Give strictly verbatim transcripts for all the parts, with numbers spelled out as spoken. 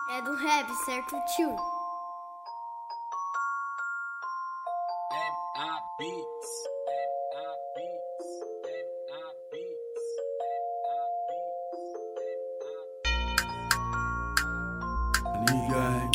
É do rap, certo, tio? M A Beats, M A Beats, M A Beats, M A Beats, Ninguém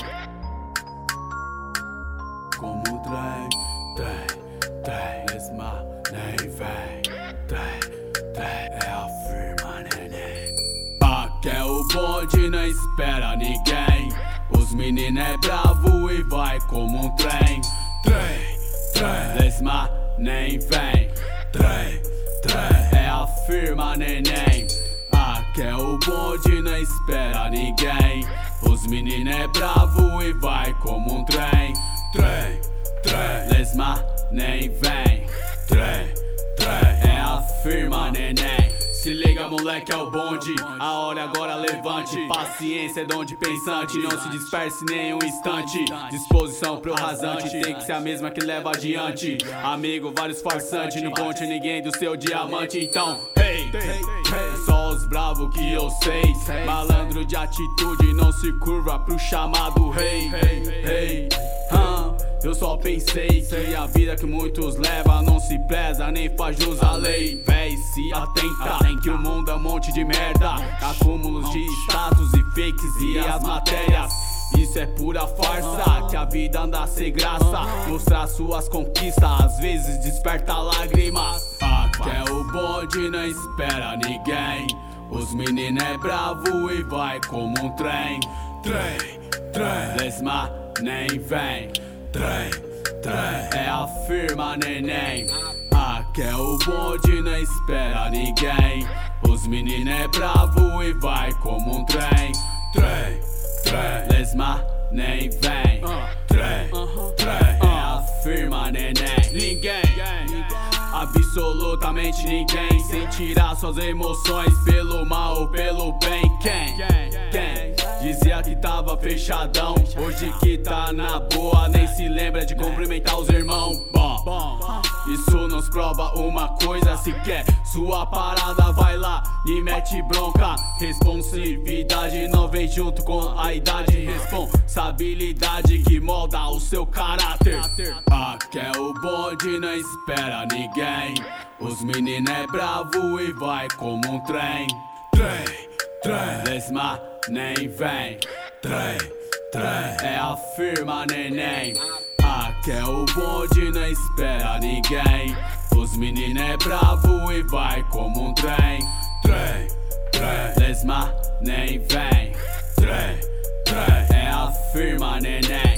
como o trem, trem, trem, esse mar nem vem, trem, trem, é a firma neném. Aqui é o bonde, não espera ninguém. Os meninos é bravo e vai como um trem, trem, trem, esse mar nem vem, trem, trem, é a firma neném. Aqui é o bonde, não espera ninguém. Os meninos é bravo e vai como um trem, trem, trem, lesma nem vem, trem, trem, é a firma neném. Se liga moleque, é o bonde, a hora agora levante. Paciência é dom de pensante, não se disperse nem um instante. Disposição pro rasante, tem que ser a mesma que leva adiante. Amigo, vários farsantes, não ponte ninguém do seu diamante. Então, hey, hey, só os bravos que eu sei. Malandro de atitude, não se curva pro chamado rei. Hey, huh, eu só pensei que a vida que muitos levam não se preza nem faz jus à lei. Véi, se atenta que o mundo é um monte de merda, acúmulos de status e fakes e as matérias. Isso é pura farsa, que a vida anda sem graça. Mostrar suas conquistas, às vezes desperta lágrimas. Aqui é o bonde, não espera ninguém. Os meninos é bravo e vai como um trem, trem, trem, lesma nem vem, trem, trem, é a firma neném. Aqui é o bonde, não espera ninguém. Os meninos é bravo e vai como um trem, trem, trem, lesma nem vem, trem, trem, é a firma neném. Ninguém, absolutamente ninguém, sem tirar suas emoções pelo mal ou pelo bem. Quem? Quem? Dizia que tava fechadão, hoje que tá na boa, nem se lembra de cumprimentar os irmãos. Bom, isso nos prova uma coisa, se quer sua parada vai lá e mete bronca. Responsividade não vem junto com a idade, responsabilidade que molda o seu caráter. Aqui é o bonde, não espera ninguém. Os meninos é bravo e vai como um trem, trem, trem, lesma nem vem, trem, trem, é a firma neném. Aqui é o bonde, não espera ninguém. Os meninos é bravo e vai como um trem, trem, trem, lesma nem vem, trem, trem, é a firma neném.